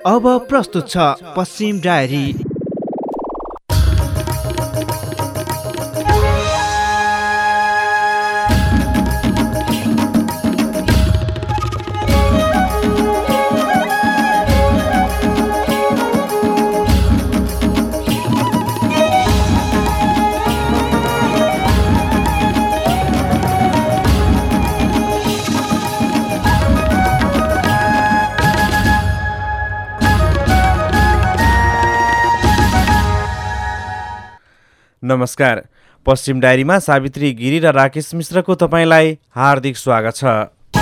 अब प्रस्तुत छ पश्चिम डायरी। नमस्कार। पश्चिम डायरीमा सावित्री गिरी र राकेश मिश्रको तपाईलाई हार्दिक स्वागत छ।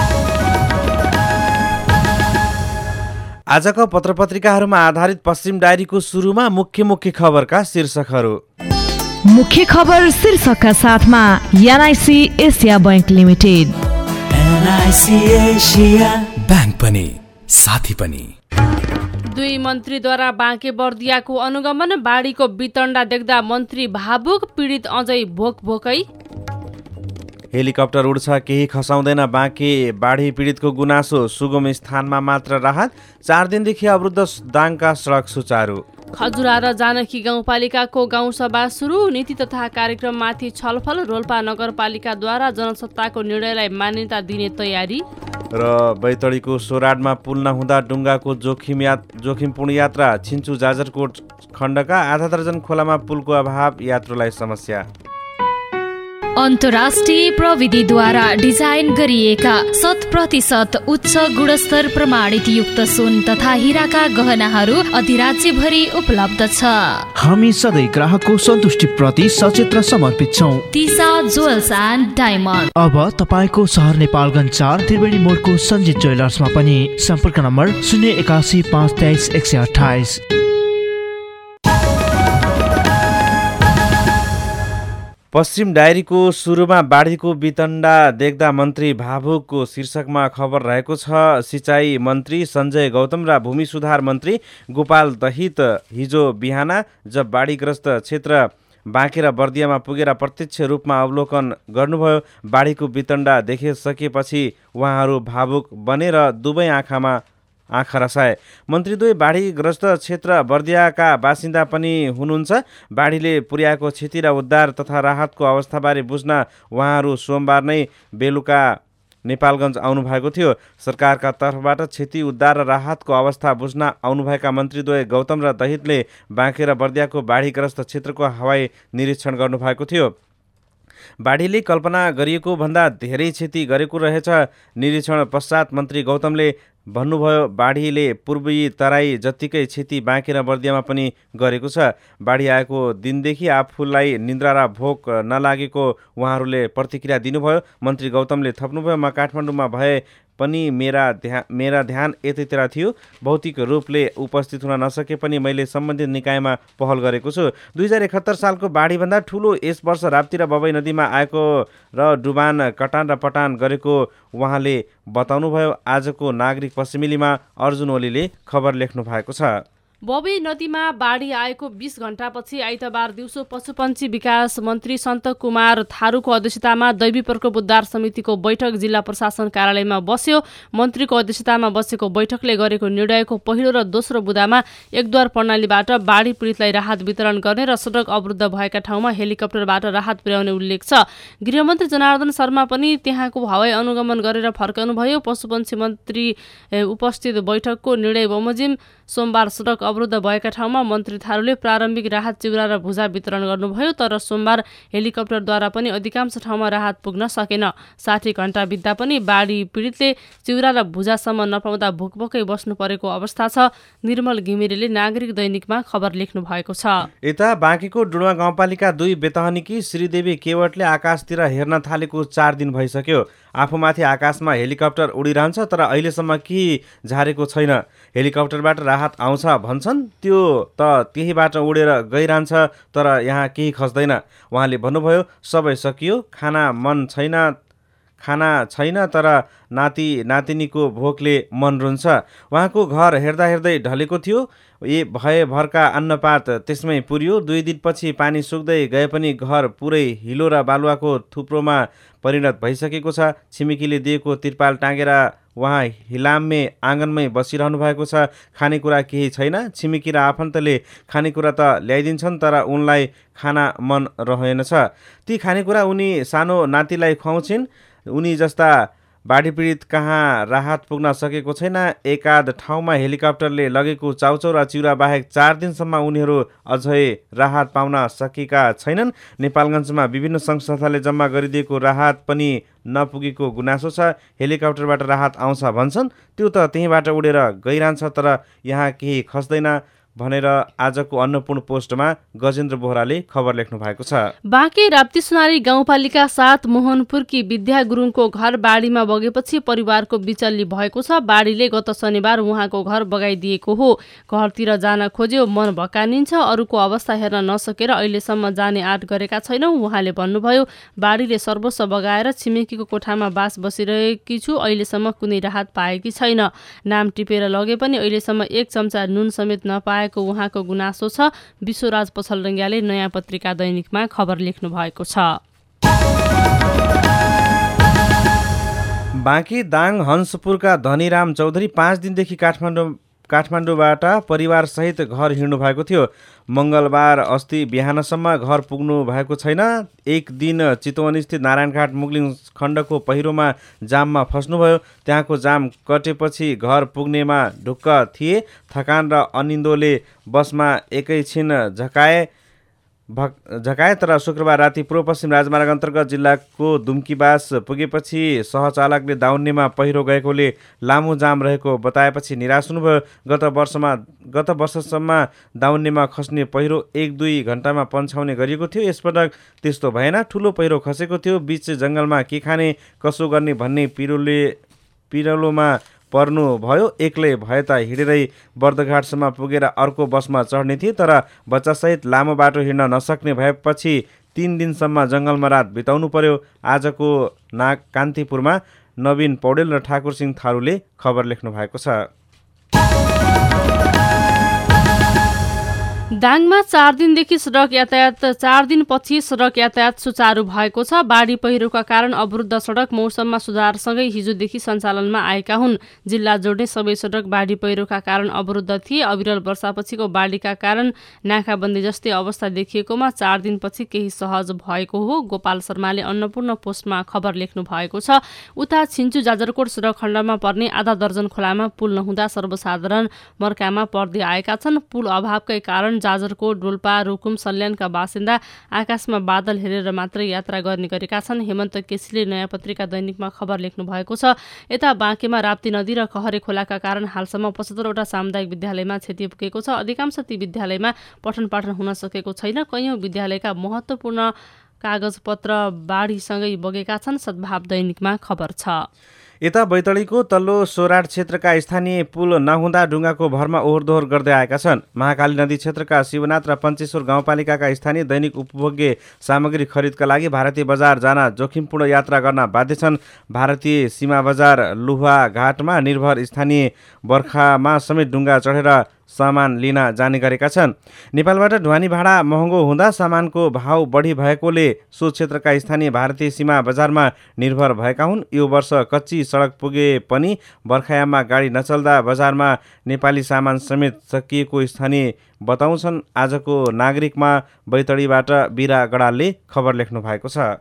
आजको पत्रपत्रिकाहरूमा आधारित पश्चिम डायरीको सुरुमा मुख्य खबरका शीर्षकहरू। मुख्य खबर शीर्षकका साथमा NIC Asia bank limited. NIC Asia bank पनि साथी पनि। दुई मन्त्रीद्वारा बाँके बर्दियाको अनुगमन, बाढीको वितण्डा देख्दा मन्त्री भावुक, पीडित अझै भोकै। हेलिकप्टर उड्छ केही खसाउँदैन, बाँके बाढी पीडितको गुनासो, सुगम स्थानमा मात्र राहत, 4 दिनदेखि अवरुद्ध दाङका सडक सुचारू। खजुरा र जानकी गाउँपालिकाको गाउँसभा सुरु, नीति तथा कार्यक्रममाथि छलफल, रोल्पा नगरपालिकाद्वारा जनसत्ताको निर्णयलाई मान्यता दिने तयारी। र बैतडीको सोराडमा पुल नहुँदा डुङ्गाको जोखिमपूर्ण यात्रा, छिन्चु जाजरकोट खण्डका आधा दर्जन खोलामा पुलको अभाव यात्रुलाई समस्या। अन्तर्राष्ट्रिय प्रविधिद्वारा डिजाइन गरिएका 100% उच्च गुणस्तर प्रमाणित युक्त सुन तथा हीराका गहनाहरू अधिराज्यभरि उपलब्ध छ। हामी सधैँ ग्राहकको सन्तुष्टि प्रति सचेत र समर्पित छौं। तिसा ज्वेल्स एन्ड डायमन्ड। अब तपाईको सहर नेपालगञ्ज 4 त्रिवेणी मोडको सञ्जित ज्वेलर्समा पनि। सम्पर्क नम्बर 081 523 128। पश्चिम डायरीको सुरुमा बाढीको वितण्डा देख्दा मन्त्री भावुकको शीर्षकमा खबर रहेको छ। सिँचाइ मन्त्री सञ्जय गौतम र भूमि सुधार मन्त्री गोपाल दहित हिजो बिहान जब बाढीग्रस्त क्षेत्र बाँके र बर्दियामा पुगेर प्रत्यक्ष रूपमा अवलोकन गर्नुभयो। बाढीको वितण्डा देखिसकेपछि उहाँहरू भावुक बने र दुवै आँखा रसाए। मन्त्री दुवै बाढीग्रस्त क्षेत्र बर्दियाका बासिन्दा पनि हुनुहुन्छ। बाढीले पुर्याएको क्षति र उद्धार तथा राहतको अवस्थाबारे बुझ्न उहाँहरू सोमबार नै बेलुका नेपालगञ्ज आउनुभएको थियो। सरकारका तर्फबाट क्षति उद्धार र राहतको अवस्था बुझ्न आउनुभएका मन्त्रीद्वय गौतम र दहितले बाँके र बर्दियाको बाढीग्रस्त क्षेत्रको हवाई निरीक्षण गर्नुभएको थियो। बाढीले कल्पना गरिएको भन्दा धेरै क्षति गरेको रहेछ। निरीक्षण पश्चात मन्त्री गौतमले भन्नुभयो, बाढीले पूर्वी तराई जत्तिकै क्षति बाँके र बर्दियामा पनि गरेको छ। बाढी आएको दिनदेखि आफूलाई निन्द्रा र भोक नलागेको उहाँहरूले प्रतिक्रिया दिनुभयो। मन्त्री गौतमले थप्नुभयो, म काठमाडौँमा भए पनि मेरा ध्यान यतैतिर थियो। भौतिक रूपले उपस्थित हुन नसके पनि मैले सम्बन्धित निकायमा पहल गरेको छु। 2071 सालको बाढीभन्दा ठुलो यस वर्ष राप्ती र बबई नदीमा आएको र डुबान कटान र पटान गरेको उहाँले बताउनुभयो। आजको नागरिक पश्चिमेलीमा अर्जुन ओलीले खबर लेख्नु भएको छ। बबई नदीमा बाढी आएको 20 घण्टापछि आइतबार दिउँसो पशुपन्छी विकास मन्त्री सन्त कुमार थारूको अध्यक्षतामा दैवी प्रकोप उद्धार समितिको बैठक जिल्ला प्रशासन कार्यालयमा बस्यो। मन्त्रीको अध्यक्षतामा बसेको बैठकले गरेको निर्णयको पहिलो र दोस्रो बुँदामा एकद्वार प्रणालीबाट बाढी पीडितलाई राहत वितरण गर्ने र सडक अवरुद्ध भएका ठाउँमा हेलिकप्टरबाट राहत पुर्याउने उल्लेख छ। गृहमन्त्री जनार्दन शर्मा पनि त्यहाँको हवाई अनुगमन गरेर फर्कनुभयो। पशुपन्छी मन्त्री उपस्थित बैठकको निर्णय बमोजिम सोमबार सडक अवरुद्ध भएका ठाउँमा मन्त्री थारूले प्रारम्भिक राहत चिउरा र भुजा वितरण गर्नुभयो। तर सोमबार हेलिकप्टरद्वारा पनि अधिकांश ठाउँमा राहत पुग्न सकेन। 60 घण्टा बित्दा पनि बाढी पीडितले चिउरा र भुजासम्म नपाउँदा भोकभोकै बस्नु परेको अवस्था छ। निर्मल घिमिरेले नागरिक दैनिकमा खबर लेख्नु भएको छ। यता बाँकेको डुडुवा गाउँपालिका 2 बेतहनीकी श्रीदेवी केवटले आकाशतिर हेर्न थालेको 4 दिन भइसक्यो। आफूमाथि आकाशमा हेलिकप्टर उडिरहन्छ तर अहिलेसम्म केही झारेको छैन। हेलिकप्टरबाट राहत आउँछ भन्छन्, त्यो त त्यहीबाट उडेर गइरहन्छ तर यहाँ केही खस्दैन। उहाँले भन्नुभयो, सबै सकियो, खाना छैन तर नाति नातिनीको भोकले मन रुन्छ। उहाँको घर हेर्दा हेर्दै ढलेको थियो। भएभरका अन्नपात त्यसमै पुर्यो। 2 दिनपछि पानी सुक्दै गए पनि घर पुरै हिलो र बालुवाको थुप्रोमा परिणत भइसकेको छ। छिमेकीले दिएको तिरपाल टाँगेर उहाँ हिलाममै आँगनमै बसिरहनु भएको छ। खानेकुरा केही छैन। छिमेकी र आफन्तले खानेकुरा त ल्याइदिन्छन् तर उनलाई खाना मन रहेनछ। ती खानेकुरा उनी सानो नातिलाई खुवाउँछिन्। उनी जस्ता बाढी पीडित कहाँ राहत पुग्न सकेको छैन। एकाध ठाउँमा हेलिकप्टरले लगेको चाउचाउ र चिउरा बाहेक 4 दिनसम्म उनीहरू अझै राहत पाउन सकेका छैनन्। नेपालगञ्जमा विभिन्न सङ्घ संस्थाले जम्मा गरिदिएको राहत पनि नपुगेको गुनासो छ। हेलिकप्टरबाट राहत आउँछ भन्छन्, त्यो त त्यहीँबाट उडेर गइरहन्छ तर यहाँ केही खस्दैन भनेर आजको अन्नपूर्ण पोस्टमा गजेन्द्र बोहराले खबर लेख्नु भएको छ। बाँके राप्ती सुनारी गाउँपालिका 7 मोहनपुरकी विद्या गुरुङको घर बाढीमा बगेपछि परिवारको बिचल्ली भएको छ। बाढीले गत शनिबार उहाँको घर बगाइदिएको हो। घरतिर जान खोज्यो, मन भकानिन्छ। अरूको अवस्था हेर्न नसकेर अहिलेसम्म जाने आँट गरेका छैनौँ। उहाँले भन्नुभयो, बाढीले सर्वस्व बगाएर छिमेकीको कोठामा बास बसिरहेकी छु। अहिलेसम्म कुनै राहत पाएकी छैन। नाम टिपेर लगे पनि अहिलेसम्म 1 चम्चा नुन समेत नपाएको उहाँको गुनासो छ। विश्वराज पछलडङ्ग्याले नयाँ पत्रिका दैनिकमा खबर लेख्नु भएको छ। बाँकी दाङ हंसपुरका धनीराम चौधरी 5 दिनदेखि काठमाडौँबाट परिवारसहित घर हिँड्नु भएको थियो। मङ्गलबार अस्ति बिहानसम्म घर पुग्नु भएको छैन। एक दिन चितवनस्थित नारायणघाट मुगलिङ खण्डको पहिरोमा जाममा फस्नुभयो। त्यहाँको जाम कटेपछि घर पुग्नेमा ढुक्क थिए। थकान र अनिन्दोले बसमा एकैछिन झकाए तर शुक्रबार राति पूर्व पश्चिम राजमार्ग अन्तर्गत जिल्लाको दुम्कीबास पुगेपछि सहचालकले दाउन्नेमा पहिरो गएकोले लामो जाम रहेको बताएपछि निराश हुनुभयो। गत वर्षसम्म दाउन्नेमा खस्ने पहिरो 1-2 घण्टामा पन्छाउने गरिएको थियो। यसपटक त्यस्तो भएन। ठुलो पहिरो खसेको थियो। बीच जङ्गलमा के खाने कसो गर्ने भन्ने पिरलोमा पर्नु भयो। एक्लै भए त हिँडेरै बर्दघाटसम्म पुगेर अर्को बसमा चढ्ने थिए तर बच्चासहित लामो बाटो हिँड्न नसक्ने भएपछि 3 दिनसम्म जङ्गलमा रात बिताउनु पर्यो। आजको कान्तिपुरमा नवीन पौडेल र ठाकुर सिंह थारूले खबर लेख्नु भएको छ। दाङमा 4 दिनदेखि सडक यातायात 4 दिनपछि सडक यातायात सुचारू भएको छ। बाढी पहिरोका कारण अवरुद्ध सडक मौसममा सुधारसँगै हिजोदेखि सञ्चालनमा आएका हुन्। जिल्ला जोड्ने सबै सडक बाढी पहिरोका कारण अवरुद्ध थिए। अविरल वर्षापछिको बाढीका कारण नाकाबन्दी जस्तै अवस्था देखिएकोमा 4 दिनपछि केही सहज भएको हो। गोपाल शर्माले अन्नपूर्ण पोस्टमा खबर लेख्नु भएको छ। उता छिन्चु जाजरकोट सडक खण्डमा पर्ने आधा दर्जन खोलामा पुल नहुँदा सर्वसाधारण मर्कामा पर्दै आएका छन्। पुल अभावकै कारण जाजरकोट, डोल्पा, रुकुम, सल्यानका बासिन्दा आकाशमा बादल हेरेर मात्रै यात्रा गर्ने गरेका छन्। हेमन्त केसीले नयाँ पत्रिका दैनिकमा खबर लेख्नु भएको छ। यता बाँकेमा राप्ती नदी र कहरे खोलाका कारण हालसम्म 75वटा सामुदायिक विद्यालयमा क्षति पुगेको छ। अधिकांश ती विद्यालयमा पठन पाठन हुन सकेको छैन। कैयौँ विद्यालयका महत्त्वपूर्ण कागजपत्र बाढीसँगै बगेका छन्। सद्भाव दैनिकमा खबर छ। यता बैतडीको तल्लो सोराड क्षेत्रका स्थानीय पुल नहुँदा डुङ्गाको भरमा ओहोरदोहोर गर्दै आएका छन्। महाकाली नदी क्षेत्रका शिवनाथ र पञ्चेश्वर गाउँपालिकाका स्थानीय दैनिक उपभोग्य सामग्री खरिदका लागि भारतीय बजार जान जोखिमपूर्ण यात्रा गर्न बाध्य छन्। भारतीय सीमा बजार लुहा घाटमा निर्भर स्थानीय बर्खामा समेत डुङ्गा चढेर सामान लिन जाने गरेका छन्। नेपालबाट ढुवानी भाडा महँगो हुँदा सामानको भाउ बढी भएकोले सो क्षेत्रका स्थानीय भारतीय सीमा बजारमा निर्भर भएका हुन्। यो वर्ष कच्ची सडक पुगे पनि बर्खायाममा गाडी नचल्दा बजारमा नेपाली सामान समेत सकिएको स्थानीय बताउँछन्। आजको नागरिकमा बैतडीबाट बिरा गडालले खबर लेख्नु भएको छ।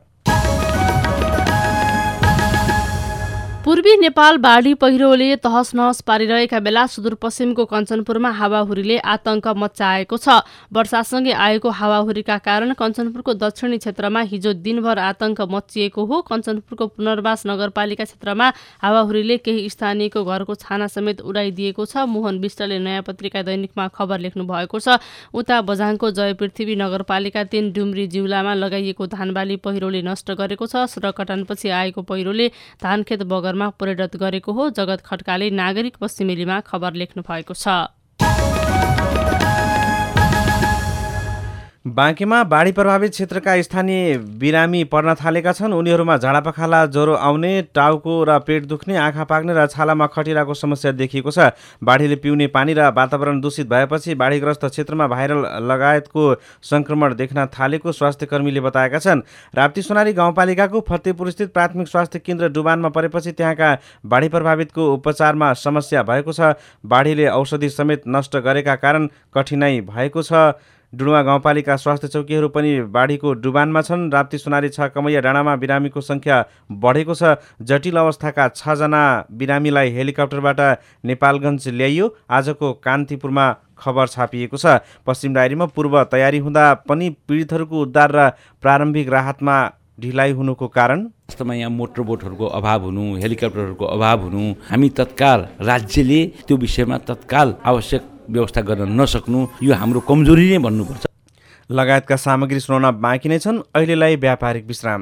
पूर्वी नेपाल बाढी पहिरोले तहस नहस पारिरहेका बेला सुदूरपश्चिमको कञ्चनपुरमा हावाहुरीले आतंक मच्चाएको छ। वर्षासँगै आएको हावाहुरीका कारण कञ्चनपुरको दक्षिणी क्षेत्रमा हिजो दिनभर आतंक मच्चिएको हो। कञ्चनपुरको पुनर्वास नगरपालिका क्षेत्रमा हावाहुरीले केही स्थानीयको घरको छाना समेत उडाइदिएको छ। मोहन विष्टले नयाँ पत्रिका दैनिकमा खबर लेख्नु भएको छ। उता बझाङको जयपृथ्वी नगरपालिका 3 डुम्री जिउलामा लगाइएको धानबाली पहिरोले नष्ट गरेको छ। सडक कटानपछि आएको पहिरोले धानखेत बगरमा परिणत गरेको हो। जगत खड्काले नागरिक पश्चिमेलीमा खबर लेख्नु भएको छ। बाँकेमा बाढी प्रभावित क्षेत्रका स्थानीय बिरामी पर्न थालेका छन्। उनीहरूमा झाडापखाला, ज्वरो आउने, टाउको र पेट दुख्ने, आँखा पाक्ने र छालामा खटिराको समस्या देखिएको छ। बाढीले पिउने पानी र वातावरण दूषित भएपछि बाढीग्रस्त क्षेत्रमा भाइरल लगायतको संक्रमण देख्न थालेको स्वास्थ्यकर्मीले बताएका छन्। राप्ती सोनारी गाउँपालिकाको फतेपुर स्थित प्राथमिक स्वास्थ्य केन्द्र डुबानमा परेपछि त्यहाँका बाढी प्रभावितको उपचारमा समस्या भएको छ। बाढीले औषधि समेत नष्ट गरेका कारण कठिनाई भएको छ। डुडुवा गाउँपालिका स्वास्थ्य चौकीहरू पनि बाढीको डुबानमा छन्। राप्ती सोनारी 6 कमैया डाँडामा बिरामीको संख्या बढेको छ। जटिल अवस्थाका 6 जना बिरामीलाई हेलिकप्टरबाट नेपालगञ्ज ल्याइयो। आजको कान्तिपुरमा खबर छापिएको छ। पश्चिम डायरीमा पूर्व तयारी हुँदा पनि पीडितहरूको उद्धार र प्रारम्भिक राहतमा ढिलाइ हुनुको कारण वास्तवमा यहाँ मोटर बोटहरूको अभाव हुनु, हेलिकप्टरहरूको अभाव हुनु, हामी तत्काल राज्यले त्यो विषयमा तत्काल आवश्यक व्यवस्था गर्न नसक्नु यो हाम्रो कमजोरी नै भन्नुपर्छ। लगायतका सामग्री सुनाउन बाँकी नै छन्। अहिलेलाई व्यापारिक विश्राम।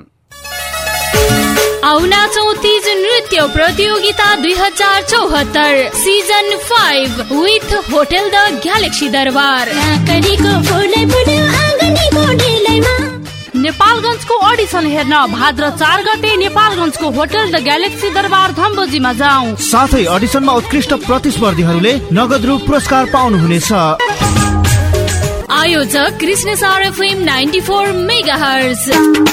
आउना 34 नृत्य प्रतियोगिता 2074 season 5 with hotel the galaxy Darbar. नेपालगञ्जको अडिसन हेर्न भाद्र 4 गते नेपालगञ्जको होटल द ग्यालेक्सी दरबार धम्बोजीमा जाउँ। साथै अडिसनमा उत्कृष्ट प्रतिस्पर्धीहरूले नगद रु पुरस्कार पाउनुहुनेछ। आयोजक कृष्ण सार एफएम 94 मेगाहर्ज।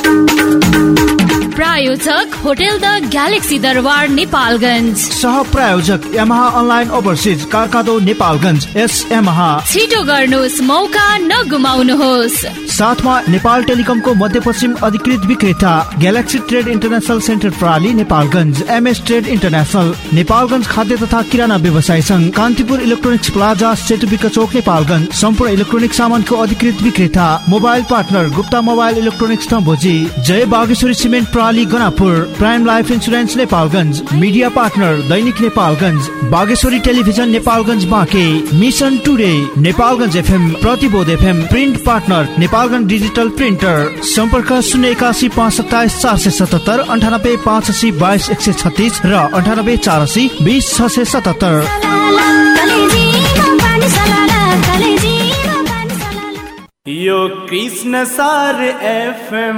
प्रायोजक hotel the galaxy Darbar Nepalgunj. सह प्रायोजक यामाहा अनलाइन ओभरसिज कारकादो नेपालगञ्ज। S Yamaha. छिटो गर्नुहोस्, मौका नगुमाउनुहोस्। साथमा नेपाल टेलिकमको मध्यपश्चिम अधिकृत विक्रेता ग्यालेक्सी ट्रेड इन्टरनेशनल सेन्टर प्रणाली Nepalgunj. MS trade international Nepalgunj खाद्य तथा किराना व्यवसाय संघ। कान्तिपुर इलेक्ट्रोनिक्स प्लाजा सेतुबिका चोक नेपालगञ्ज। सम्पूर्ण इलेक्ट्रोनिक सामानको अधिकृत विक्रेता mobile partner Gupta mobile electronics Dhamboji. Jai Bageshwari cement प्रणाली Ganapur. Prime life insurance Nepalgunj. Media partner Dainik Nepalgunj. Bageshwari television Nepalgunj Banke. Mission today Nepalgunj FM. Pratibodh FM. Print partner Nepalgunj digital printer. सम्पर्क 081 527 477 98 580 22 136 र 98 480 20 677। यो कृष्ण सार एफएम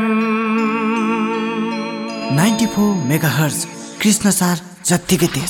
94 मेगाहर्ज। कृष्ण सार जत्तिकै तेज।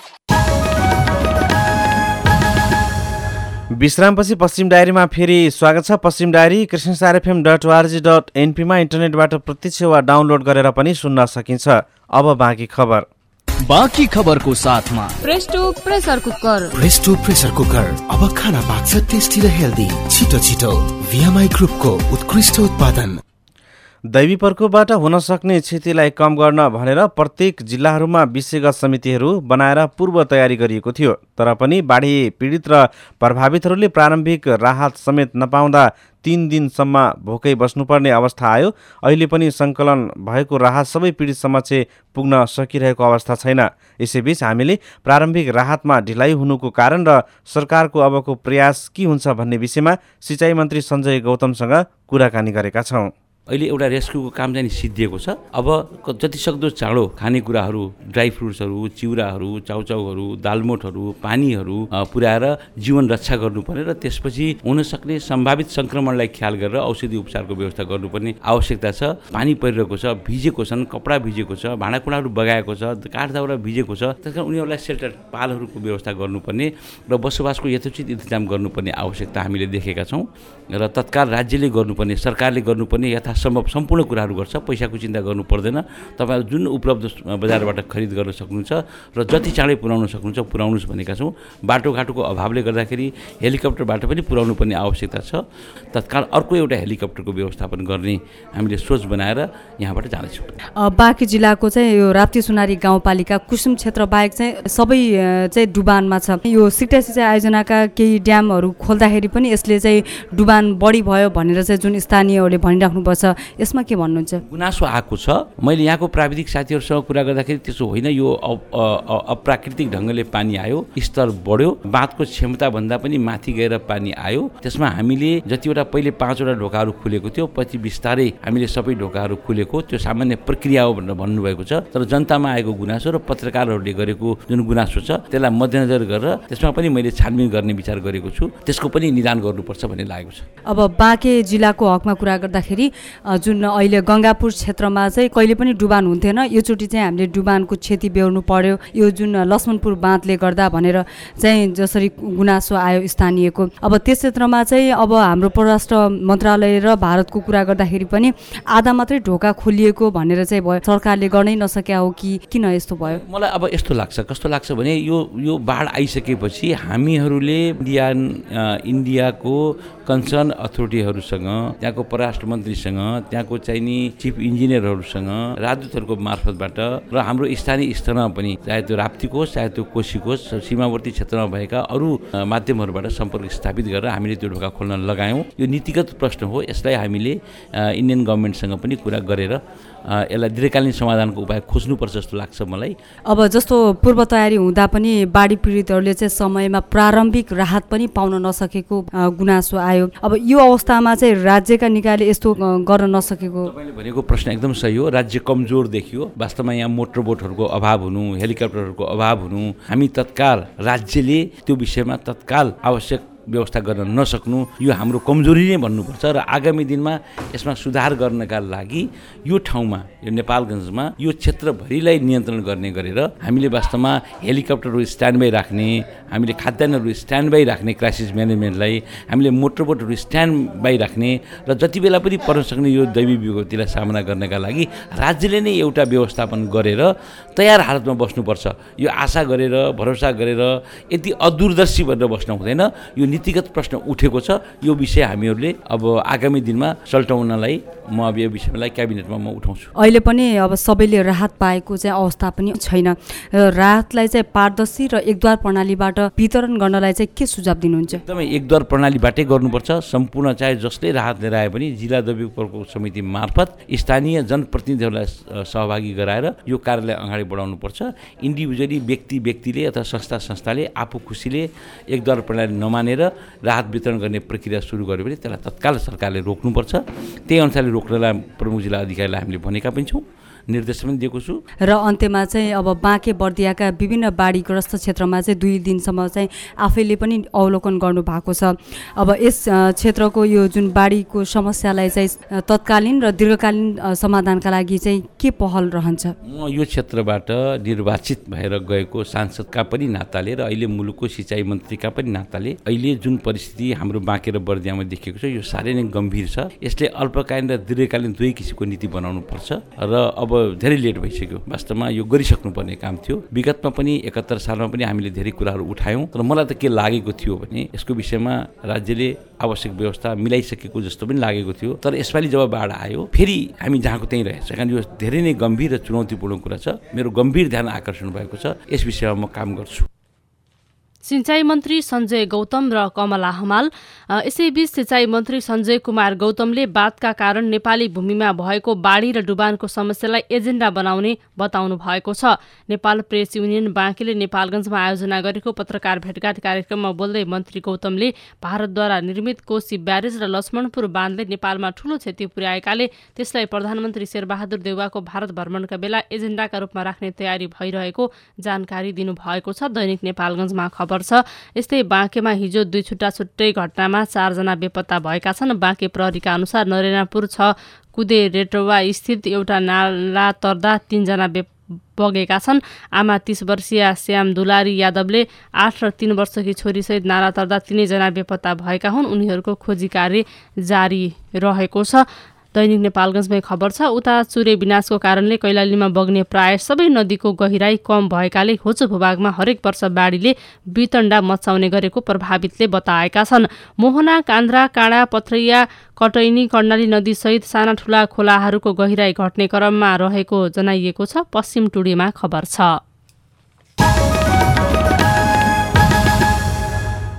विश्रामपछि पश्चिम डायरीमा फेरि स्वागत छ। पश्चिम डायरी krishnasarfm.org.np मा इन्टरनेटबाट प्रत्यक्ष वा डाउनलोड गरेर पनि सुन्न सकिन्छ। अब बाँकी खबर। बाँकी खबरको साथमा presto pressure cooker. Presto pressure cooker अब खाना पाक्छ टेस्टी र हेल्दी। छिटो छिटो भिएमआई ग्रुपको उत्कृष्ट उत्पादन। दैवी प्रकोपबाट हुन सक्ने क्षतिलाई कम गर्न भनेर प्रत्येक जिल्लाहरूमा विषयगत समितिहरू बनाएर पूर्व तयारी गरिएको थियो। तर पनि बाढी पीडित र प्रभावितहरूले प्रारम्भिक राहत समेत नपाउँदा 3 दिनसम्म भोकै बस्नुपर्ने अवस्था आयो। अहिले पनि सङ्कलन भएको राहत सबै पीडित समक्ष पुग्न सकिरहेको अवस्था छैन। यसैबीच हामीले प्रारम्भिक राहतमा ढिलाइ हुनुको कारण र सरकारको अबको प्रयास के हुन्छ भन्ने विषयमा सिँचाइ मन्त्री सञ्जय गौतमसँग कुराकानी गरेका छौँ। अहिले एउटा रेस्क्युको काम चाहिँ सिद्धिएको छ। अब जतिसक्दो चाँडो खानेकुराहरू, ड्राई फ्रुट्सहरू, चिउराहरू, चाउचाउहरू, दालमोठहरू, पानीहरू पुर्याएर जीवन रक्षा गर्नुपर्ने र त्यसपछि हुनसक्ने सम्भावित सङ्क्रमणलाई ख्याल गरेर औषधि उपचारको व्यवस्था गर्नुपर्ने आवश्यकता छ। पानी परिरहेको छ, भिजेको छन्, कपडा भिजेको छ, भाँडाकुँडाहरू बगाएको छ, काठदाउरा भिजेको छ। त्यसकारण उनीहरूलाई सेल्टर पालहरूको व्यवस्था गर्नुपर्ने र बसोबासको यथोचित इन्तजाम गर्नुपर्ने आवश्यकता हामीले देखेका छौँ र तत्काल राज्यले गर्नुपर्ने, सरकारले गर्नुपर्ने यथासम्भव सम्पूर्ण कुराहरू गर्छ। पैसाको चिन्ता गर्नु पर्दैन। तपाईँहरू जुन उपलब्ध बजारबाट खरिद गर्न सक्नुहुन्छ र जति चाँडै पुर्याउन सक्नुहुन्छ पुर्याउनुहोस् भनेका छौँ। बाटोघाटोको अभावले गर्दाखेरि हेलिकप्टरबाट पनि पुर्याउनु पर्ने आवश्यकता छ। तत्काल अर्को एउटा हेलिकप्टरको व्यवस्थापन गर्ने हामीले सोच बनाएर यहाँबाट जाँदैछौँ। बाँकी जिल्लाको चाहिँ यो राप्ती सोनारी गाउँपालिका कुसुम क्षेत्र बाहेक चाहिँ सबै चाहिँ डुबानमा छ। यो सिक्टा सिँचाइ आयोजनाका केही ड्यामहरू खोल्दाखेरि पनि यसले चाहिँ डुबान बढी भयो भनेर चाहिँ जुन स्थानीयहरूले भनिराख्नु पर्छ। यसमा के भन्नुहुन्छ? गुनासो आएको छ। मैले यहाँको प्राविधिक साथीहरूसँग कुरा गर्दाखेरि त्यसो होइन, यो अप्राकृतिक ढङ्गले पानी आयो, स्तर बढ्यो, बाँधको क्षमताभन्दा पनि माथि गएर पानी आयो। त्यसमा हामीले जतिवटा पहिले 5वटा ढोकाहरू खुलेको थियो, पछि बिस्तारै हामीले सबै ढोकाहरू खुलेको, त्यो सामान्य प्रक्रिया हो भनेर भन्नुभएको छ। तर जनतामा आएको गुनासो र पत्रकारहरूले गरेको जुन गुनासो छ त्यसलाई मध्यनजर गरेर त्यसमा पनि मैले छानबिन गर्ने विचार गरेको छु, त्यसको पनि निदान गर्नुपर्छ भन्ने लागेको छ। अब बाँके जिल्लाको हकमा कुरा गर्दाखेरि जुन अहिले गङ्गापुर क्षेत्रमा चाहिँ कहिले पनि डुबान हुन्थेन, योचोटि चाहिँ हामीले डुबानको क्षति बेहोर्नु पर्यो, यो जुन लक्ष्मणपुर बाँधले गर्दा भनेर चाहिँ जसरी गुनासो आयो स्थानीयको। अब त्यस क्षेत्रमा चाहिँ अब हाम्रो परराष्ट्र मन्त्रालय र भारतको कुरा गर्दाखेरि पनि आधा मात्रै ढोका खोलिएको भनेर चाहिँ भयो, सरकारले गर्नै नसक्या हो कि किन यस्तो भयो? मलाई अब यस्तो लाग्छ, कस्तो लाग्छ भने यो बाढ आइसकेपछि हामीहरूले इन्डियाको कन्सर्न अथोरिटीहरूसँग, त्यहाँको परराष्ट्र मन्त्रीसँग, त्यहाँको चाहिने चिफ इन्जिनियरहरूसँग, राजदूतहरूको मार्फतबाट र हाम्रो स्थानीय स्तरमा पनि चाहे त्यो राप्तीको होस् चाहे त्यो कोशीको होस्, सीमावर्ती क्षेत्रमा भएका अरू माध्यमहरूबाट सम्पर्क स्थापित गरेर हामीले त्यो ढोका खोल्न लगायौँ। यो नीतिगत प्रश्न हो, यसलाई हामीले इन्डियन गभर्मेन्टसँग पनि कुरा गरेर यसलाई दीर्घकालीन समाधानको उपाय खोज्नुपर्छ जस्तो लाग्छ मलाई। अब जस्तो पूर्व तयारी हुँदा पनि बाढी पीडितहरूले चाहिँ समयमा प्रारम्भिक राहत पनि पाउन नसकेको गुनासो आयो। अब यो अवस्थामा चाहिँ राज्यका निकायले यस्तो गर्न नसकेको? तपाईँले भनेको प्रश्न एकदम सही हो। राज्य कमजोर देखियो। वास्तवमा यहाँ मोटर बोटहरूको अभाव हुनु, हेलिकप्टरहरूको अभाव हुनु, हामी तत्काल राज्यले त्यो विषयमा तत्काल आवश्यक व्यवस्था गर्न नसक्नु, यो हाम्रो कमजोरी नै भन्नुपर्छ। र आगामी दिनमा यसमा सुधार गर्नका लागि यो ठाउँमा, यो नेपालगञ्जमा यो क्षेत्रभरिलाई नियन्त्रण गर्ने गरेर हामीले वास्तवमा हेलिकप्टरहरू स्ट्यान्ड बाई राख्ने, हामीले खाद्यान्नहरू स्ट्यान्ड बाई राख्ने क्राइसिस म्यानेजमेन्टलाई, हामीले मोटरबोटहरू स्ट्यान्ड बाई राख्ने र जति बेला पनि पर्न सक्ने यो दैवी विपत्तिलाई सामना गर्नका लागि राज्यले नै एउटा व्यवस्थापन गरेर तयार हालतमा बस्नुपर्छ। यो आशा गरेर, भरोसा गरेर यति अदूरदर्शी भनेर बस्न हुँदैन। यो नीतिगत प्रश्न उठेको छ, यो विषय हामीहरूले अब आगामी दिनमा सल्टाउनलाई म अब यो विषयलाई क्याबिनेटमा म उठाउँछु। अहिले पनि अब सबैले राहत पाएको चाहिँ अवस्था पनि छैन। राहतलाई चाहिँ पारदर्शी र एकद्वार प्रणालीबाट वितरण गर्नलाई चाहिँ के सुझाव दिनुहुन्छ? एकदमै एकद्वार प्रणालीबाटै गर्नुपर्छ। सम्पूर्ण चाहे जसले राहत लिएर आए पनि जिल्ला दैविक प्रकोप समिति मार्फत स्थानीय जनप्रतिनिधिहरूलाई सहभागी गराएर यो कार्यलाई अगाडि बढाउनुपर्छ। इन्डिभिजुअली व्यक्तिले अथवा संस्थाले आफू खुसीले एकद्वार प्रणाली नमानेर राहत वितरण गर्ने प्रक्रिया सुरु गर्यो भने त्यसलाई तत्काल सरकारले रोक्नुपर्छ। त्यही अनुसारले रोक्नलाई प्रमुख जिल्ला अधिकारीलाई हामीले भनेका पनि छौँ, निर्देश पनि दिएको छु। र अन्त्यमा चाहिँ अब बाँके बर्दियाका विभिन्न बाढीग्रस्त क्षेत्रमा चाहिँ 2 दिनसम्म चाहिँ आफैले पनि अवलोकन गर्नु भएको छ। अब यस क्षेत्रको यो जुन बाढीको समस्यालाई चाहिँ तत्कालीन र दीर्घकालीन समाधानका लागि चाहिँ के पहल रहन्छ? म यो क्षेत्रबाट निर्वाचित भएर गएको सांसदका पनि नाताले र अहिले मुलुकको सिँचाइ मन्त्रीका पनि नाताले अहिले जुन परिस्थिति हाम्रो बाँके र बर्दियामा देखिएको छ यो साह्रै नै गम्भीर छ। यसले अल्पकालीन र दीर्घकालीन दुवै किसिमको नीति बनाउनु पर्छ र अब धेरै लेट भइसक्यो। वास्तवमा यो गरिसक्नुपर्ने काम थियो। विगतमा पनि 71 सालमा पनि हामीले धेरै कुराहरू उठायौँ, तर मलाई त के लागेको थियो भने यसको विषयमा राज्यले आवश्यक व्यवस्था मिलाइसकेको जस्तो पनि लागेको थियो। तर यसपालि जब बाढ आयो फेरि हामी जहाँको त्यहीँ रहेछ, कारण यो धेरै नै गम्भीर र चुनौतीपूर्ण कुरा छ। मेरो गम्भीर ध्यान आकर्षण भएको छ, यस विषयमा म काम गर्छु। सिंचाई मन्त्री सञ्जय गौतम र कमला हमाल। यसैबीच सिंचाई मन्त्री सञ्जय कुमार गौतमले बाढका कारण नेपाली भूमिमा भएको बाढी र डुबानको समस्यालाई एजेन्डा बनाउने बताउनु भएको छ। नेपाल प्रेस युनियन बाँकेले नेपालगञ्जमा आयोजना गरेको पत्रकार भेटघाट कार्यक्रममा बोल्दै मन्त्री गौतमले भारतद्वारा निर्मित कोशी ब्यारेज र लक्ष्मणपुर बाँधले नेपालमा ठूलो क्षति पुर्याएकाले त्यसलाई प्रधानमन्त्री शेरबहादुर देउवाको भारत भ्रमणका बेला एजेन्डाका रूपमा राख्ने तयारी भइरहेको जानकारी दिनुभएको छ। दैनिक नेपालगञ्जमा खबर छ। यस्तै बाँकेमा हिजो 2 छुट्टै घटनामा 4 जना बेपत्ता भएका छन्। बाँके प्रहरीका अनुसार नरेनापुर 6 कुदे रेटोवा स्थित एउटा नाला तर्दा 3 जना बगेका छन्। आमा 30 वर्षीय श्याम दुलारी यादवले 8 र 3 वर्षकी छोरीसहित नाला तर्दा 3 जना बेपत्ता भएका हुन्। उनीहरूको खोजी कार्य जारी रहेको छ। दैनिक नेपालगञ्जमै खबर छ। उता चुरे विनाशको कारणले कैलालीमा बग्ने प्राय सबै नदीको गहिराई कम भएकाले होचो भूभागमा हरेक वर्ष बाढीले वितण्डा मचाउने गरेको प्रभावितले बताएका छन्। मोहना, कान्द्रा, काँडा, पथरैया, कटैनी, कर्णाली नदीसहित साना ठुला खोलाहरूको गहिराई घट्ने क्रममा रहेको जनाइएको छ। पश्चिम टुडेमा खबर छ।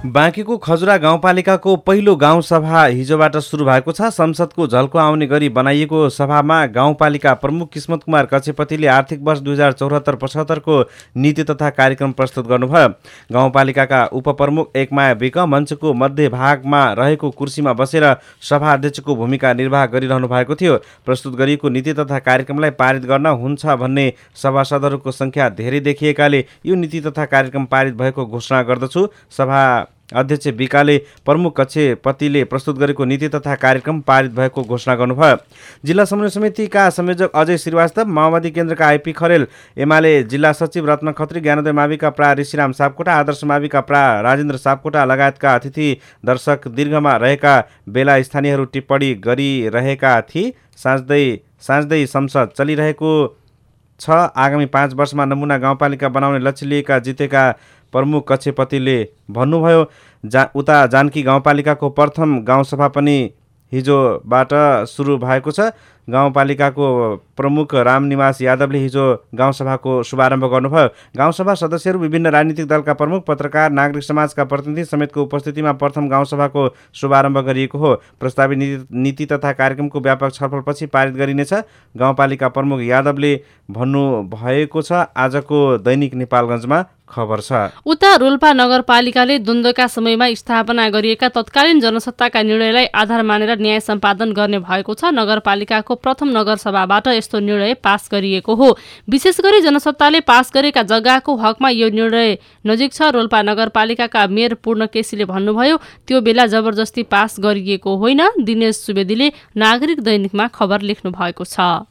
बाँकीको खजुरा गाउँपालिकाको पहिलो गाउँसभा हिजोबाट सुरु भएको छ। संसदको झल्को आउने गरी बनाइएको सभामा गाउँपालिका प्रमुख किस्मत कुमार कक्षेपतिले आर्थिक वर्ष 2074-75 को नीति तथा कार्यक्रम प्रस्तुत गर्नुभयो। गाउँपालिकाका उपप्रमुख एकमाया विक मञ्चको मध्यभागमा रहेको कुर्सीमा बसेर सभा अध्यक्षको भूमिका निर्वाह गरिरहनु भएको थियो। प्रस्तुत गरिएको नीति तथा कार्यक्रमलाई पारित गर्न हुन्छ भन्ने सभासदहरूको संख्या धेरै देखिएकाले यो नीति तथा कार्यक्रम पारित भएको घोषणा गर्दछु। सभा अध्यक्ष विकाले प्रमुख कक्षेपतिले प्रस्तुत गरेको नीति तथा कार्यक्रम पारित भएको घोषणा गर्नुभयो। जिल्ला समन्वय समितिका संयोजक अजय श्रीवास्तव, माओवादी केन्द्रका आइपी खरेल, एमाले जिल्ला सचिव रत्न खत्री, ज्ञानोदय माविका प्रा ऋषिराम सापकोटा, आदर्श माविका प्रा राजेन्द्र सापकोटा लगायतका अतिथि दर्शक दीर्घमा रहेका बेला स्थानीयहरू टिप्पणी गरिरहेका थिए। साँझदै संसद चलिरहेको छ। आगामी 5 वर्षमा नमुना गाउँपालिका बनाउने लक्ष्य लिएका जितेका प्रमुख कक्षेपतिले भन्नुभयो। उता जानकी गाउँपालिकाको प्रथम गाउँसभा पनि हिजोबाट सुरु भएको छ। गाउँपालिकाको प्रमुख रामनिवास यादवले हिजो गाउँसभाको शुभारम्भ गर्नुभयो। गाउँसभा सदस्यहरू विभिन्न राजनीतिक दलका प्रमुख, पत्रकार, नागरिक समाजका प्रतिनिधि समेतको उपस्थितिमा प्रथम गाउँसभाको शुभारम्भ गरिएको हो। प्रस्तावित नीति तथा कार्यक्रमको व्यापक छलफलपछि पारित गरिनेछ। गाउँपालिका प्रमुख यादवले भन्नुभएको छ। आजको दैनिक नेपालगञ्जमा खबर छ। उता रोल्पा नगरपालिकाले द्वन्द्वका समयमा स्थापना गरिएका तत्कालीन जनसत्ताका निर्णयलाई आधार मानेर न्याय सम्पादन गर्ने भएको छ। नगरपालिकाको प्रथम नगरसभाबाट यस्तो निर्णय पास गरिएको हो। विशेष गरी जनसत्ताले पास गरेका जग्गाको हकमा यो निर्णय नजिक छ। रोल्पा नगरपालिकाका मेयर पूर्ण केसीले भन्नुभयो, त्यो बेला जबरजस्ती पास गरिएको होइन। दिनेश सुवेदीले नागरिक दैनिकमा खबर लेख्नु भएको छ।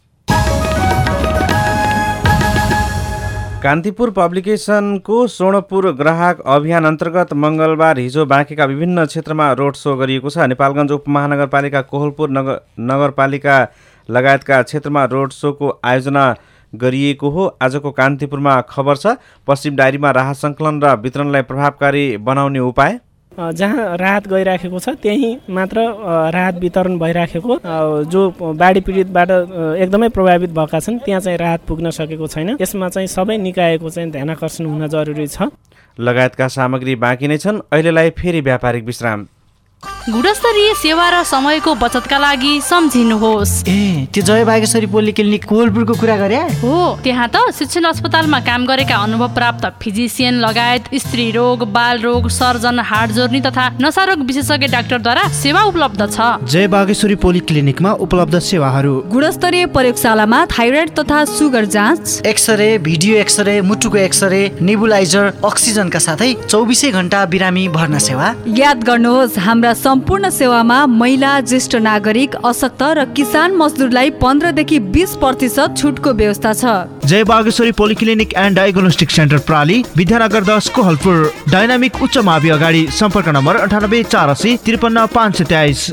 कान्तिपुर पब्लिकेसनको स्वर्णपुर ग्राहक अभियान अन्तर्गत मङ्गलबार हिजो बाँकेका विभिन्न क्षेत्रमा रोड शो गरिएको छ। नेपालगञ्ज उपमहानगरपालिका, कोहलपुर नगरपालिका लगायतका क्षेत्रमा रोड सोको आयोजना गरिएको हो। आजको कान्तिपुरमा खबर छ। पश्चिम डायरीमा राहत सङ्कलन र वितरणलाई प्रभावकारी बनाउने उपाय। जहाँ राहत गइराखेको छ त्यही मात्र राहत वितरण भइराखेको। जो बाढी पीडितबाट एकदमै प्रभावित भएका छन् त्यहाँ चाहिँ राहत पुग्न सकेको छैन। यसमा चाहिँ सबै निकायको चाहिँ ध्यानाकर्षण हुन जरुरी छ। लगायतका सामग्री बाँकी नै छन्। अहिलेलाई फेरि व्यापारिक विश्राम। गुणस्तरीय सेवा र समयको बचतका लागि सम्झिनुहोस्। त्यो जय बागेश्वरी पोलिक्लिनिक कोहलपुरको कुरा गरे हो। त्यहाँ त शिक्षण अस्पतालमा काम गरेका अनुभव प्राप्त फिजिसियन लगायत स्त्री रोग, बाल रोग, सर्जन, हाड जोर्नी तथा नसारोग विशेषज्ञ डाक्टरद्वारा सेवा उपलब्ध छ। जय बागेश्वरी पोलिक्लिनिकमा उपलब्ध सेवाहरू: गुणस्तरीय प्रयोगशालामा थाइरोइड तथा सुगर जाँच, एक्सरे, भिडियो एक्सरे, मुटुको एक्सरे, नेबुलाइजर, अक्सिजनका साथै 24 घण्टा बिरामी भर्ना सेवा। याद गर्नुहोस्, हाम्रा सम्पूर्ण सेवामा महिला, ज्येष्ठ नागरिक, अशक्त र किसान मजदुरलाई 15 देखि 20% छुटको व्यवस्था छ। Jai Bageshwari polyclinic and diagnostic centre प्राली, विद्यानगर 10 कोहलपुर। डायनामिक उच्च मावि अगाडि। सम्पर्क नम्बर 98 480 53 523।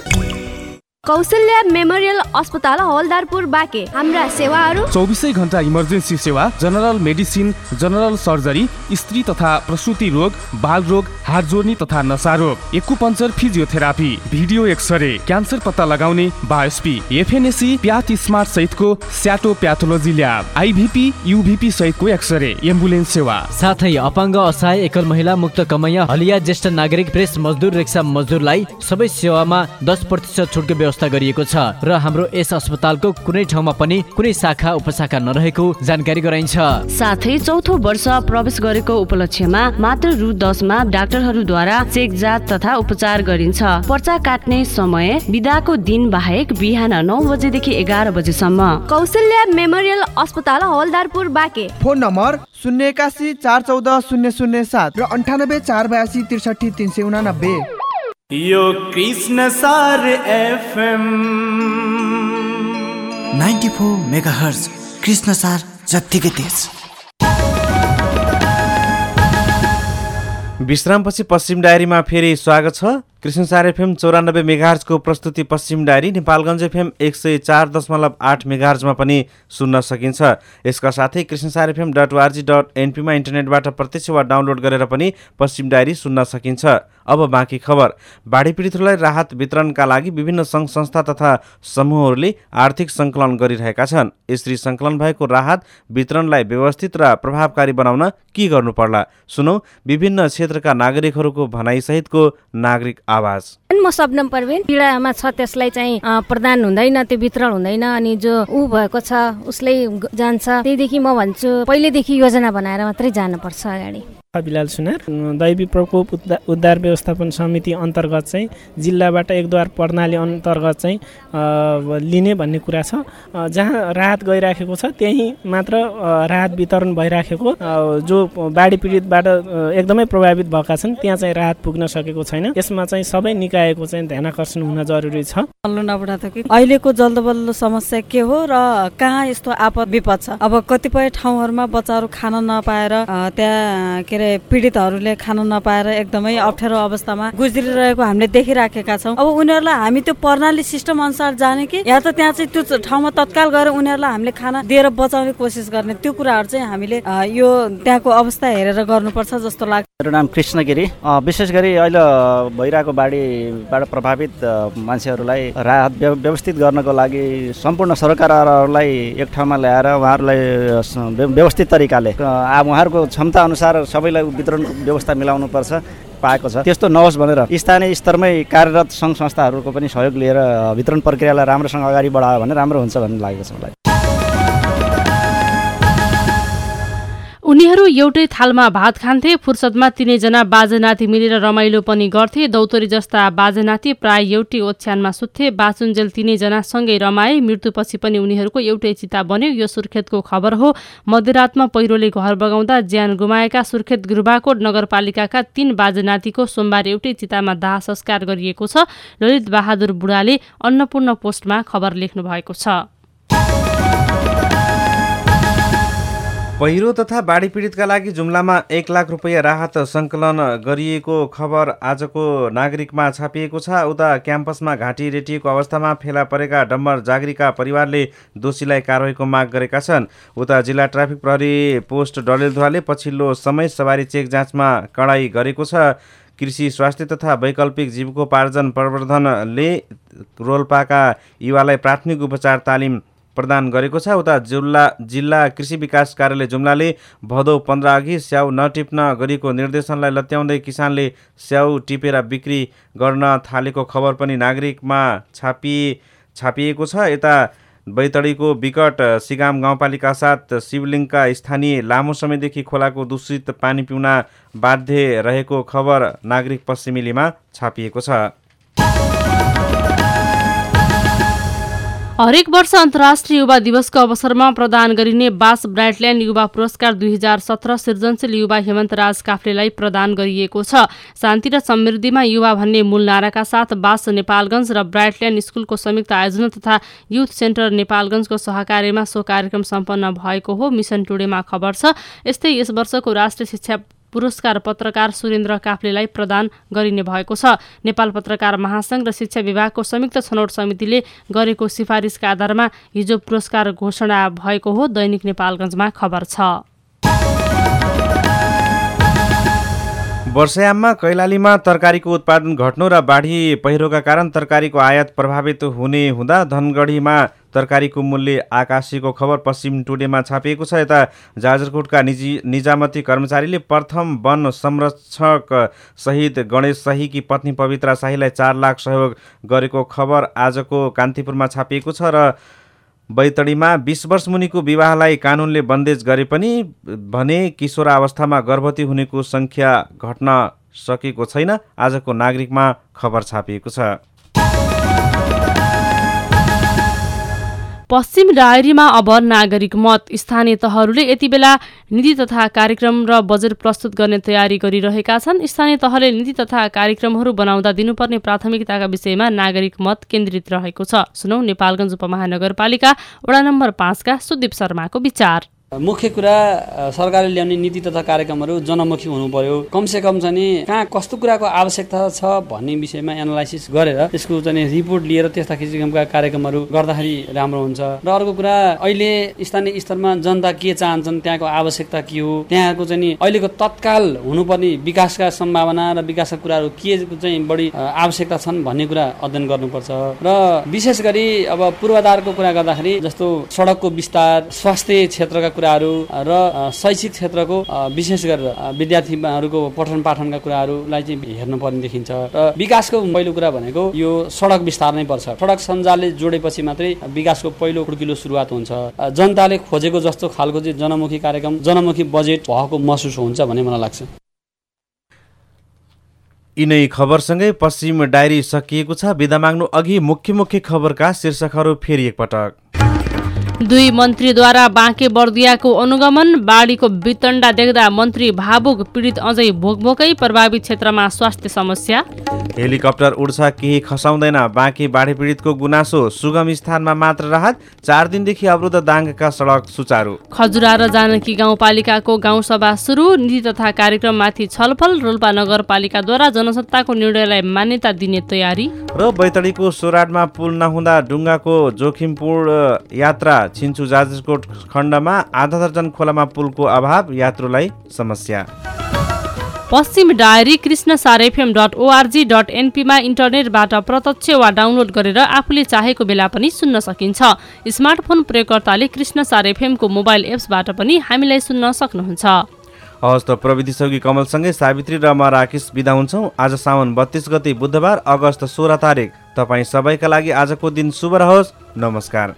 कौशल्या मेमोरियल अस्पताल हवलदारपुर बाँके। हाम्रा सेवाहरू: 24 घण्टा इमर्जेन्सी सेवा, जनरल मेडिसिन, जनरल सर्जरी, स्त्री तथा प्रसुति रोग, बाल रोग, हाड जोर्नी तथा नसा रोग, acupuncture, physiotherapy, video x ray, cancer पत्ता लगाउने बायोस्पी, एफएनएसी, प्याथ स्मार्ट सहितको स्याटो प्याथोलोजी ल्याब, आइभिपी, युभिपी सहितको एक्सरे, एम्बुलेन्स सेवा। साथै अपाङ्ग, असहाय, एकल महिला, मुक्त कमैया, हलिया, ज्येष्ठ नागरिक, प्रेस मजदुर, रिक्सा मजदुरलाई सबै सेवामा 10% छुटको व्यवस्था गरिएको छ र हाम्रो यस अस्पतालको कुनै ठाउँमा पनि कुनै शाखा उपशाखा नरहेको जानकारी गराइन्छ। साथै चौथो वर्ष प्रवेश गरेको उपलक्ष्यमा मात्र रु 10 मा डाक्टरहरूद्वारा चेक जाँच तथा उपचार गरिन्छ। पर्चा काट्ने समय बिदाको दिन बाहेक बिहान 9 बजेदेखि 11 बजेसम्म। कौशल्या मेमोरियल अस्पताल हवलदारपुर बाँके। फोन नम्बर 081 414 007 र 98 482 63 389। यो कृष्ण सार एफएम 94 मेगाहर्ज। कृष्ण सार जत्तिकै तेज। विश्रामपछि पश्चिम डायरीमा फेरि स्वागत छ। कृष्णसार एफएम 94 मेगाहर्जको प्रस्तुति पश्चिम डायरी नेपालगञ्ज एफएम 104.8 मेगाहर्जमा पनि सुन्न सकिन्छ। यसका साथै krishnasarfm.org.np मा इन्टरनेटबाट प्रत्यक्ष वा डाउनलोड गरेर पनि पश्चिम डायरी सुन्न सकिन्छ। अब बाँकी खबर। बाढी पीडितहरूलाई राहत वितरणका लागि विभिन्न सङ्घ संस्था तथा समूहहरूले आर्थिक सङ्कलन गरिरहेका छन्। यसरी सङ्कलन भएको राहत वितरणलाई व्यवस्थित र प्रभावकारी बनाउन के गर्नु पर्ला? सुनौ विभिन्न क्षेत्रका नागरिकहरूको भनाइसहितको नागरिक आवाज। म शबनम परवीन, पीडामा छ त्यसलाई चाहिँ प्रदान हुँदैन, त्यो वितरण हुँदैन, अनि जो ऊ भएको छ उसले जान्छ। त्यहीदेखि म भन्छु पहिलेदेखि योजना बनाएर मात्रै जानुपर्छ अगाडि। बिलाल सुनार, दैवी प्रकोप उद्धार व्यवस्थापन समिति अन्तर्गत चाहिँ जिल्लाबाट एकद्वार प्रणाली अन्तर्गत चाहिँ लिने भन्ने कुरा छ। जहाँ राहत गइराखेको छ त्यही मात्र राहत वितरण भइराखेको, जो बाढी पीडितबाट एकदमै प्रभावित भएका छन् त्यहाँ चाहिँ राहत पुग्न सकेको छैन। यसमा चाहिँ सबै निकायको चाहिँ ध्यानाकर्षण हुन जरुरी छ। अहिलेको जल्दोबल्दो समस्या के हो र कहाँ यस्तो आपद विपद छ? अब कतिपय ठाउँहरूमा बच्चाहरू खान नपाएर, त्यहाँ पीडितहरूले खान नपाएर एकदमै अप्ठ्यारो अवस्थामा गुज्रिरहेको हामीले देखिराखेका छौँ। अब उनीहरूलाई हामी त्यो प्रणाली सिस्टम अनुसार जाने कि या त त्यहाँ चाहिँ त्यो ठाउँमा तत्काल गएर उनीहरूलाई हामीले खाना दिएर बचाउने कोसिस गर्ने, त्यो कुराहरू चाहिँ हामीले यो त्यहाँको अवस्था हेरेर गर्नुपर्छ जस्तो लाग्छ। मेरो नाम कृष्ण गिरी। विशेष गरी अहिले भइरहेको बाढीबाट प्रभावित मान्छेहरूलाई राहत व्यवस्थित गर्नको लागि सम्पूर्ण सरकारहरूलाई एक ठाउँमा ल्याएर उहाँहरूलाई व्यवस्थित तरिकाले उहाँहरूको क्षमता अनुसार सबैलाई वितरण व्यवस्था मिलाउनुपर्छ पाएको छ। त्यस्तो नहोस् भनेर स्थानीय स्तरमै कार्यरत सङ्घ संस्थाहरूको पनि सहयोग लिएर वितरण प्रक्रियालाई राम्रोसँग अगाडि बढायो भने राम्रो हुन्छ भन्ने लागेको छ मलाई। उनीहरू एउटै थालमा भात खान्थे, फुर्सदमा तिनैजना बाजेनाती मिलेर रमाइलो पनि गर्थे। दौतरी जस्ता बाजेनाती प्राय एउटै ओछ्यानमा सुत्थे। बाचुन्जेल तिनैजना सँगै रमाए। मृत्युपछि पनि उनीहरूको एउटै चिता बन्यो। यो सुर्खेतको खबर हो। मध्यरातमा पहिरोले घर बगाउँदा ज्यान गुमाएका सुर्खेत गुरुबाकोट नगरपालिकाका 3 बाजेनातीको सोमबार एउटै चितामा दाह संस्कार गरिएको छ। ललित बहादुर बुढाले अन्नपूर्ण पोस्टमा खबर लेख्नु भएको छ। पहिरो तथा बाढी पीडितका लागि जुम्लामा 1 लाख रुपैयाँ राहत सङ्कलन गरिएको खबर आजको नागरिकमा छापिएको छ। उता क्याम्पसमा घाँटी रेटिएको अवस्थामा फेला परेका डम्बर जागरीका परिवारले दोषीलाई कारवाहीको माग गरेका छन्। उता जिल्ला ट्राफिक प्रहरी पोस्ट डडेलधुवाले पछिल्लो समय सवारी चेक जाँचमा कडाई गरेको छ। कृषि, स्वास्थ्य तथा वैकल्पिक जीविकोपार्जन प्रवर्धनले रोल्पाका युवालाई प्राथमिक उपचार तालिम प्रदान गरेको छ। उता जिल्ला कृषि विकास कार्यालय जुम्लाले भदौ 15 अघि स्याउ नटिप्न गरिएको निर्देशनलाई लत्याउँदै किसानले स्याउ टिपेर बिक्री गर्न थालेको खबर पनि नागरिकमा छापिएको छ। यता बैतडीको विकट सिगाम गाउँपालिका साथ शिवलिङका स्थानीय लामो समयदेखि खोलाको दूषित पानी पिउन बाध्य रहेको खबर नागरिक पश्चिमेलीमा छापिएको छ। हरेक वर्ष अन्तर्राष्ट्रिय युवा दिवसको अवसरमा प्रदान गरिने बास ब्राइटल्यान्ड युवा पुरस्कार 2017 सृजनशील युवा हेमन्तराज काफ्लेलाई प्रदान गरिएको छ। शान्ति र समृद्धिमा युवा भन्ने मूल नाराका साथ बास नेपालगञ्ज र ब्राइटल्यान्ड स्कुलको संयुक्त आयोजना तथा युथ सेन्टर नेपालगञ्जको सहकार्यमा सो कार्यक्रम सम्पन्न भएको हो। मिसन टुडेमा खबर छ। यस्तै यस वर्षको राष्ट्रिय शिक्षा पुरस्कार पत्रकार सुरेन्द्र काफ्लेलाई प्रदान गरिने भएको छ। नेपाल पत्रकार महासंघ र शिक्षा विभागको संयुक्त छनौट समितिले गरेको सिफारिसका आधारमा हिजो पुरस्कार घोषणा भएको हो। दैनिक नेपालगञ्जमा खबर छ। वर्षायाममा कैलालीमा तरकारीको उत्पादन घट्नु र बाढी पहिरोका कारण तरकारीको आयात प्रभावित हुने हुँदा धनगढीमा तरकारीको मूल्य आकाशीको खबर पश्चिम टुडेमा छापिएको छ। यता जाजरकोटका निजामती कर्मचारीले प्रथम वन संरक्षक सहित गणेश शाहीकी पत्नी पवित्रा शाहीलाई 4 लाख सहयोग गरेको खबर आजको कान्तिपुरमा छापिएको छ। र बैतडीमा 20 वर्ष मुनिको विवाहलाई कानुनले बन्देज गरे पनि भने किशोरावस्थामा गर्भवती हुनेको सङ्ख्या घट्न सकेको छैन। आजको नागरिकमा खबर छापिएको छ। पश्चिम डायरीमा अब नागरिक मत। स्थानीय तहहरूले यति बेला नीति तथा कार्यक्रम र बजेट प्रस्तुत गर्ने तयारी गरिरहेका छन्। स्थानीय तहले नीति तथा कार्यक्रमहरू बनाउँदा दिनुपर्ने प्राथमिकताका विषयमा नागरिक मत केन्द्रित रहेको छ। सुनौ नेपालगञ्ज उपमहानगरपालिका वडा नम्बर 5 का सुदीप शर्माको विचार। मुख्य कुरा सरकारले ल्याउने नीति तथा कार्यक्रमहरू जनमुखी हुनु पर्यो। कमसे कम चाहिँ कहाँ कस्तो कुराको आवश्यकता छ भन्ने विषयमा एनालाइसिस गरेर त्यसको चाहिँ रिपोर्ट लिएर त्यस्ता किसिमका कार्यक्रमहरू गर्दाखेरि राम्रो हुन्छ। र अर्को कुरा अहिले स्थानीय स्तरमा जनता के चाहन्छन्, त्यहाँको आवश्यकता के हो, त्यहाँको चाहिँ अहिलेको तत्काल हुनुपर्ने विकासका सम्भावना र विकासका कुराहरू के चाहिँ बढी आवश्यकता छन् भन्ने कुरा अध्ययन गर्नुपर्छ। र विशेष गरी अब पूर्वाधारको कुरा गर्दाखेरि जस्तो सडकको विस्तार, स्वास्थ्य क्षेत्रका कुराहरू र शैक्षिक क्षेत्रको विशेष गरेर विद्यार्थीहरूको पठन पाठनका कुराहरूलाई चाहिँ हेर्नुपर्ने देखिन्छ। र विकासको पहिलो कुरा भनेको यो सडक विस्तार नै पर्छ। सडक सञ्जालले जोडेपछि मात्रै विकासको पहिलो खुड्किलो सुरुवात हुन्छ। जनताले खोजेको जस्तो खालको चाहिँ जनमुखी कार्यक्रम, जनमुखी बजेट भएको महसुस हुन्छ भन्ने मलाई लाग्छ। यिनै खबरसँगै पश्चिम डायरी सकिएको छ। बिदा माग्नु अघि मुख्य खबरका शीर्षकहरू फेरि एकपटक। 2 मन्त्रीद्वारा बाँके बर्दियाको अनुगमन, बाढीको वितण्डा देख्दा मन्त्री भावुक, पीडित अझै भोकभोकै, प्रभावित क्षेत्रमा स्वास्थ्य समस्या। हेलिकप्टर उड्छ केही खसाउँदैन, बाँके बाढी पीडितको गुनासो, सुगम स्थानमा मात्र राहत, 4 दिनदेखि अवरुद्ध दाङका सडक सुचारू। खजुरा र जानकी गाउँपालिकाको गाउँसभा सुरु, नीति तथा कार्यक्रममाथि छलफल, रोल्पा नगरपालिकाद्वारा जनसत्ताको निर्णयलाई मान्यता दिने तयारी। र बैतडीको सोराडमा पुल नहुँदा डुङ्गाको जोखिमपूर्ण यात्रा, छिन्चु जाजरकोट खण्डमा आधा दर्जन खोलामा पुलको अभाव, यात्रुलाई समस्या। पश्चिम डायरी krishnasarfm.org.np मा इन्टरनेटबाट प्रत्यक्ष वा डाउनलोड गरेर आफूले चाहेको बेला पनि सुन्न सकिन्छ। स्मार्टफोन प्रयोगकर्ताले कृष्णसार एफएम को मोबाइल एप्सबाट पनि हामीलाई सुन्न सक्नुहुन्छ। हवस् त प्रविधि सहयोगी कमलसँगै सावित्री र म राकेश बिदा हुन्छौँ। आज साउन 32 गते बुधबार अगस्त 16 तारिक। तपाईँ सबैका लागि आजको दिन शुभ रहोस्। नमस्कार।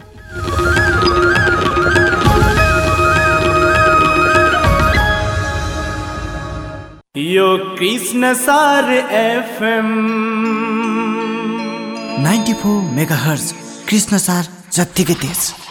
यो कृष्णसार एफएम 94 मेगाहर्ज कृष्णसार जत्तिकै तेज।